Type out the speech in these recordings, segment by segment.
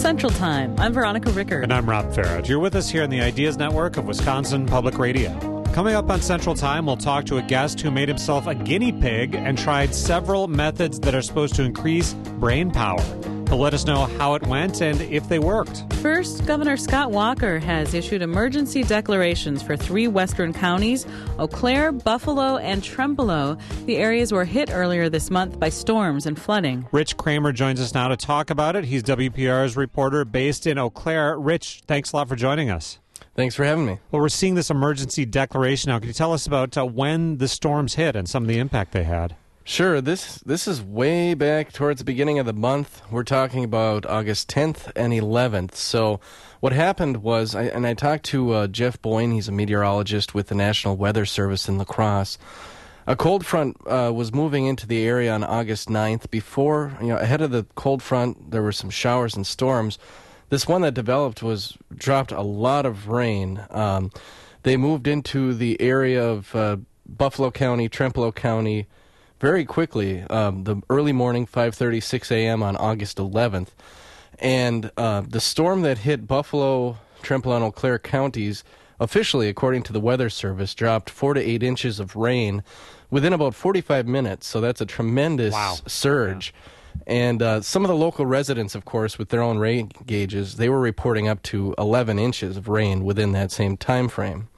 Central Time. I'm Veronica Rickard. And I'm Rob Farrett. You're with us here on the Ideas Network of Wisconsin Public Radio. Coming up on Central Time, we'll talk to a guest who made himself a guinea pig and tried several methods that are supposed to increase brain power. He'll let us know how it went and if they worked. First, Governor Scott Walker has issued emergency declarations for 3 western counties, Eau Claire, Buffalo, and Trempealeau. The areas were hit earlier this month by storms and flooding. Rich Kramer joins us now to talk about it. He's WPR's reporter based in Eau Claire. Rich, thanks a lot for joining us. Thanks for having me. Well, we're seeing this emergency declaration now. Can you tell us about when the storms hit and some of the impact they had? Sure. This is way back towards the beginning of the month. We're talking about August 10th and 11th. So what happened was, I talked to Jeff Boyne. He's a meteorologist with the National Weather Service in La Crosse. A cold front was moving into the area on August 9th. Before, ahead of the cold front, there were some showers and storms. This one that developed dropped a lot of rain. They moved into the area of Buffalo County, Trempealeau County, very quickly, the early morning, 5:30, 6 a.m. on August 11th. And the storm that hit Buffalo, Trempealeau, and Eau Claire counties, officially, according to the Weather Service, dropped 4 to 8 inches of rain within about 45 minutes. So that's a tremendous surge. Yeah. And some of the local residents, of course, with their own rain gauges, they were reporting up to 11 inches of rain within that same time frame.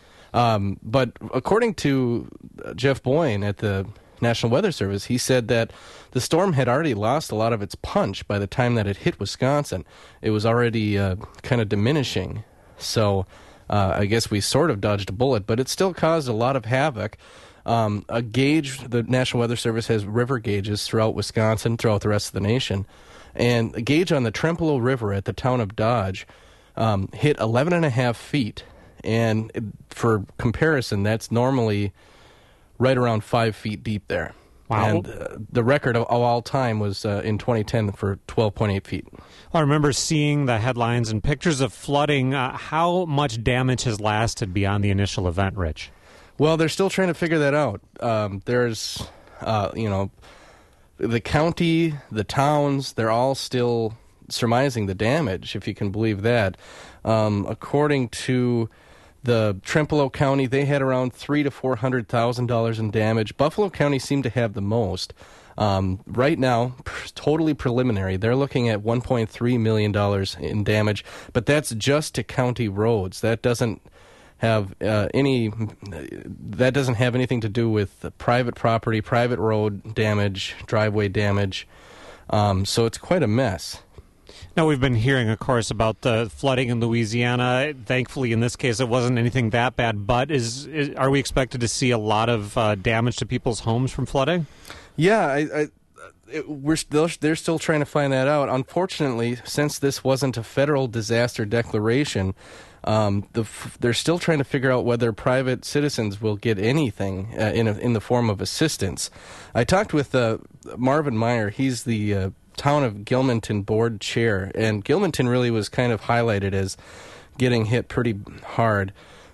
But according to Jeff Boyne at the National Weather Service, he said that the storm had already lost a lot of its punch by the time that it hit Wisconsin. It was already kind of diminishing. So I guess we sort of dodged a bullet, but it still caused a lot of havoc. A gauge, the National Weather Service has river gauges throughout Wisconsin, throughout the rest of the nation. And a gauge on the Trempealeau River at the town of Dodge hit 11.5 feet. And for comparison, that's normally right around 5 feet deep there. Wow. And the record of all time was in 2010 for 12.8 feet. I remember seeing the headlines and pictures of flooding. How much damage has lasted beyond the initial event, Rich? Well, they're still trying to figure that out. There's, the county, the towns, they're all still surmising the damage, if you can believe that. According to the Trempealeau County, they had around $300,000 to $400,000 in damage. Buffalo County seemed to have the most. Right now, totally preliminary, they're looking at $1.3 million in damage, but that's just to county roads. That doesn't have anything to do with private property, private road damage, driveway damage. So it's quite a mess. Now, we've been hearing, of course, about the flooding in Louisiana. Thankfully, in this case, it wasn't anything that bad. But are we expected to see a lot of damage to people's homes from flooding? Yeah, they're still trying to find that out. Unfortunately, since this wasn't a federal disaster declaration, they're still trying to figure out whether private citizens will get anything in the form of assistance. I talked with Marvin Meyer. He's the town of Gilmanton board chair, and Gilmanton really was kind of highlighted as getting hit pretty hard.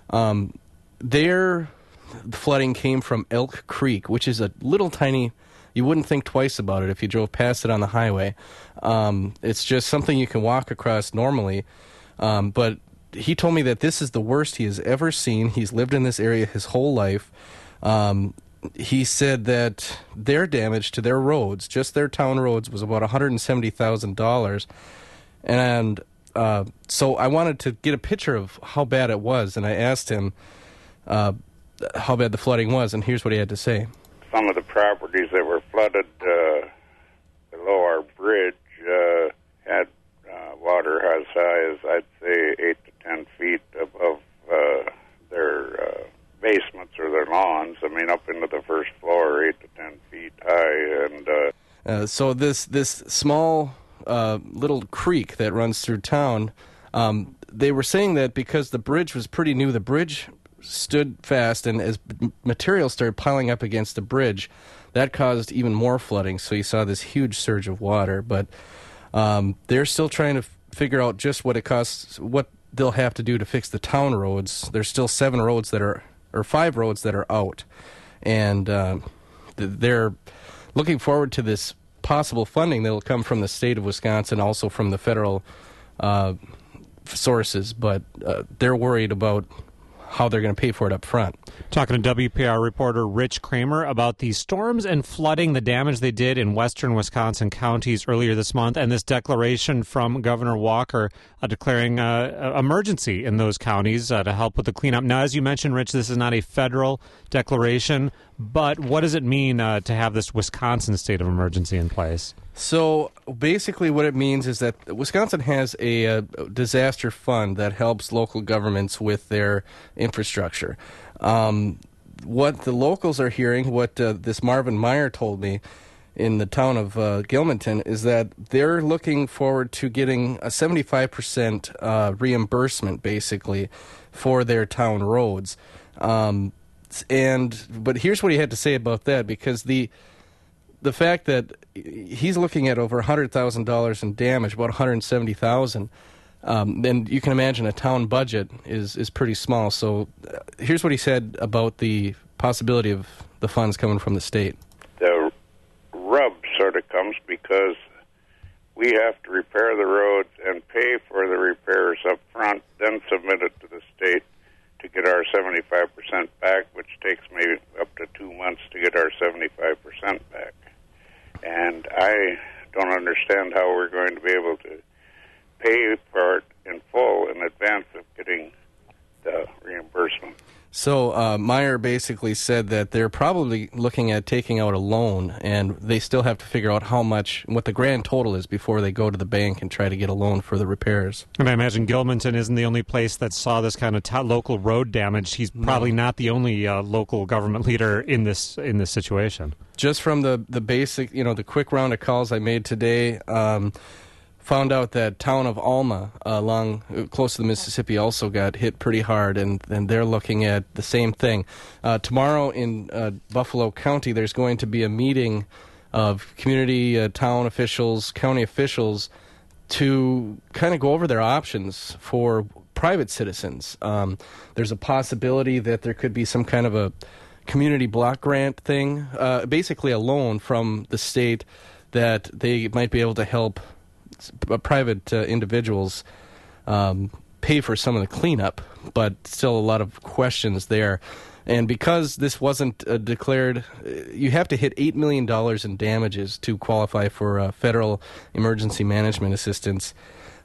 Their flooding came from Elk Creek, which is a little tiny, you wouldn't think twice about it if you drove past it on the highway. It's just something you can walk across normally, but he told me that this is the worst he has ever seen. He's lived in this area his whole life. He said that their damage to their roads, just their town roads, was about $170,000. And so I wanted to get a picture of how bad it was, and I asked him how bad the flooding was, and here's what he had to say. Some of the properties that were flooded below our bridge had water as high as, I'd say, 8 to 10 feet above their basements or their lawns. I mean, up into the first floor, 8 to 10 feet high. And so this small little creek that runs through town, they were saying that because the bridge was pretty new, the bridge stood fast, and as material started piling up against the bridge, that caused even more flooding. So you saw this huge surge of water. But they're still trying to figure out just what it costs, what they'll have to do to fix the town roads. There's still 5 roads that are out, and they're looking forward to this possible funding that will come from the state of Wisconsin, also from the federal sources, but they're worried about how they're going to pay for it up front. Talking to WPR reporter Rich Kramer about the storms and flooding, the damage they did in western Wisconsin counties earlier this month, and this declaration from Governor Walker declaring emergency in those counties to help with the cleanup. Now, as you mentioned, Rich, this is not a federal declaration, but what does it mean to have this Wisconsin state of emergency in place? So basically what it means is that Wisconsin has a disaster fund that helps local governments with their infrastructure. What the locals are hearing, what this Marvin Meyer told me in the town of Gilmanton, is that they're looking forward to getting a 75% reimbursement, basically, for their town roads. But here's what he had to say about that, because the fact that he's looking at over $100,000 in damage, about $170,000, and you can imagine a town budget is pretty small. So here's what he said about the possibility of the funds coming from the state. The rub sort of comes because we have to repair the roads and pay for the repairs up front, then submit it to the state to get our 75% back, which takes maybe up to 2 months to get our 75% back. And I don't understand how we're going to be able to pay for it in full in advance of getting the reimbursement. So Meyer basically said that they're probably looking at taking out a loan, and they still have to figure out what the grand total is before they go to the bank and try to get a loan for the repairs. And I imagine Gilmanton isn't the only place that saw this kind of local road damage. He's probably not the only local government leader in this situation. Just from the basic, the quick round of calls I made today, found out that town of Alma, close to the Mississippi, also got hit pretty hard, and they're looking at the same thing. Tomorrow in Buffalo County, there's going to be a meeting of community, town officials, county officials, to kind of go over their options for private citizens. There's a possibility that there could be some kind of a community block grant thing, basically a loan from the state that they might be able to help private individuals pay for some of the cleanup, but still a lot of questions there. And because this wasn't declared, you have to hit $8 million in damages to qualify for federal emergency management assistance,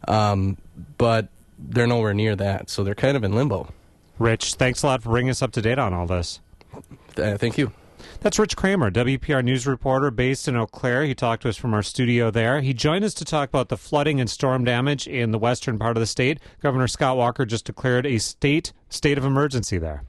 but they're nowhere near that, so they're kind of in limbo. Rich, thanks a lot for bringing us up to date on all this. Thank you. That's Rich Kramer, WPR News reporter based in Eau Claire. He talked to us from our studio there. He joined us to talk about the flooding and storm damage in the western part of the state. Governor Scott Walker just declared a state of emergency there.